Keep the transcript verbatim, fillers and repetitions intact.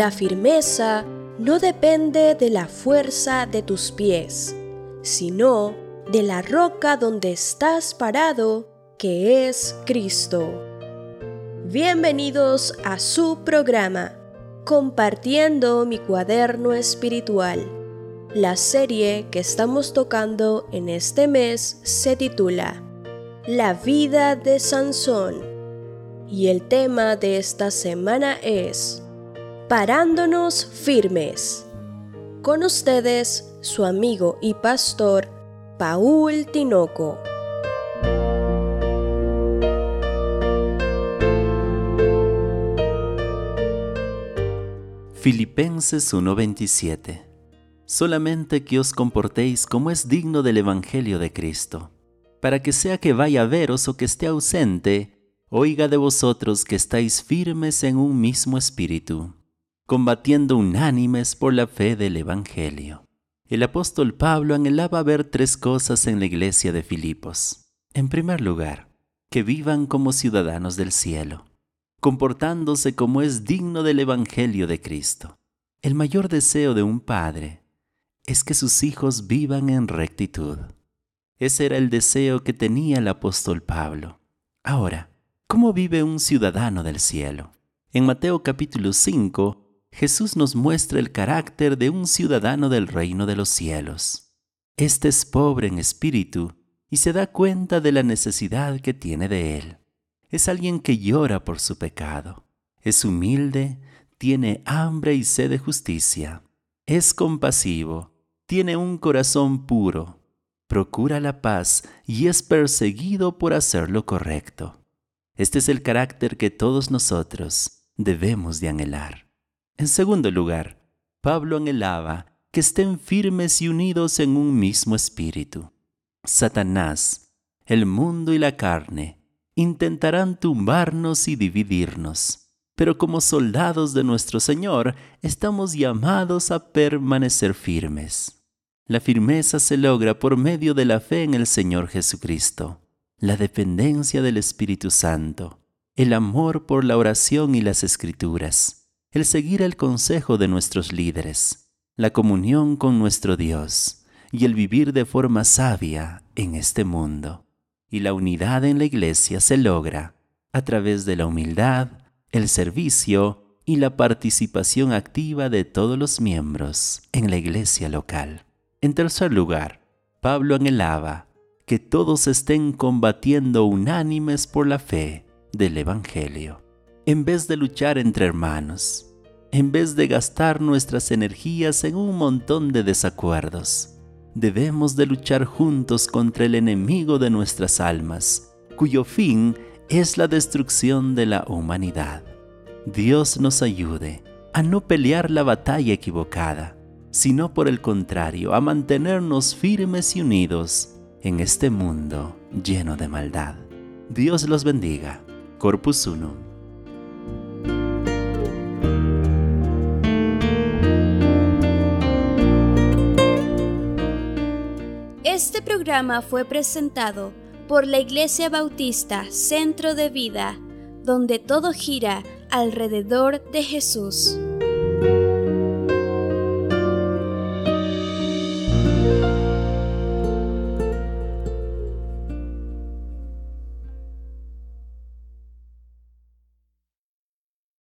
La firmeza no depende de la fuerza de tus pies, sino de la roca donde estás parado, que es Cristo. Bienvenidos a su programa, Compartiendo mi cuaderno espiritual. La serie que estamos tocando en este mes se titula La vida de Sansón, y el tema de esta semana es Parándonos firmes. Con ustedes, su amigo y pastor, Paul Tinoco. Filipenses uno veintisiete. Solamente que os comportéis como es digno del Evangelio de Cristo, para que sea que vaya a veros o que esté ausente, oiga de vosotros que estáis firmes en un mismo espíritu, combatiendo unánimes por la fe del Evangelio. El apóstol Pablo anhelaba ver tres cosas en la iglesia de Filipos. En primer lugar, que vivan como ciudadanos del cielo, comportándose como es digno del Evangelio de Cristo. El mayor deseo de un padre es que sus hijos vivan en rectitud. Ese era el deseo que tenía el apóstol Pablo. Ahora, ¿cómo vive un ciudadano del cielo? En Mateo capítulo cinco, Jesús nos muestra el carácter de un ciudadano del reino de los cielos. Este es pobre en espíritu y se da cuenta de la necesidad que tiene de él. Es alguien que llora por su pecado. Es humilde, tiene hambre y sed de justicia. Es compasivo, tiene un corazón puro, procura la paz y es perseguido por hacer lo correcto. Este es el carácter que todos nosotros debemos de anhelar. En segundo lugar, Pablo anhelaba que estén firmes y unidos en un mismo espíritu. Satanás, el mundo y la carne intentarán tumbarnos y dividirnos, pero como soldados de nuestro Señor estamos llamados a permanecer firmes. La firmeza se logra por medio de la fe en el Señor Jesucristo, la dependencia del Espíritu Santo, el amor por la oración y las Escrituras, el seguir el consejo de nuestros líderes, la comunión con nuestro Dios y el vivir de forma sabia en este mundo. Y la unidad en la iglesia se logra a través de la humildad, el servicio y la participación activa de todos los miembros en la iglesia local. En tercer lugar, Pablo anhelaba que todos estén combatiendo unánimes por la fe del Evangelio. En vez de luchar entre hermanos, en vez de gastar nuestras energías en un montón de desacuerdos, debemos de luchar juntos contra el enemigo de nuestras almas, cuyo fin es la destrucción de la humanidad. Dios nos ayude a no pelear la batalla equivocada, sino por el contrario, a mantenernos firmes y unidos en este mundo lleno de maldad. Dios los bendiga. Corpus Unum. Este programa fue presentado por la Iglesia Bautista Centro de Vida, donde todo gira alrededor de Jesús.